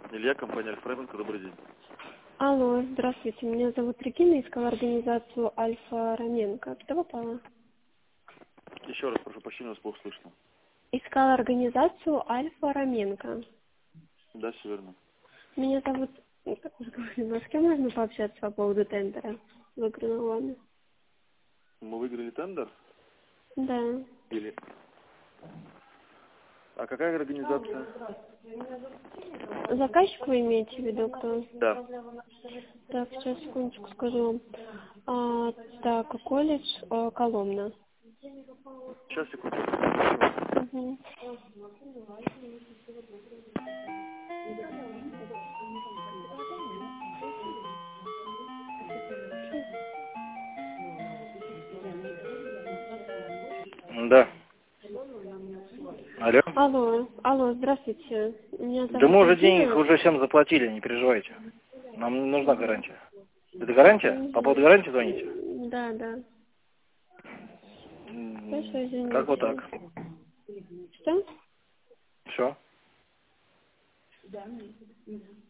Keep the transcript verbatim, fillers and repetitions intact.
Илья, компания Альфа-Раменко, добрый день. Алло, здравствуйте, меня зовут Регина, искала организацию Альфа-Раменко. Кто попала? Еще раз прошу прощения, вас плохо слышно. Искала организацию Альфа-Раменко. Да, все верно. Меня зовут... ну, как уже говорила, с кем можно пообщаться по поводу тендера выигранного вами? Мы выиграли тендер? Да. Или... А какая организация? Заказчик вы имеете в виду, кто? Да. Так, сейчас, секундочку скажу. А, так, колледж а, Коломна. Сейчас, секунду. Угу. Да. Алло. Алло, алло, здравствуйте. Меня Да зовут мы уже денег Регина. уже всем заплатили, не переживайте. Нам нужна гарантия. Это гарантия? По поводу гарантии звоните? Да, да. Хорошо, М, Как вот извините. так? Что? Все.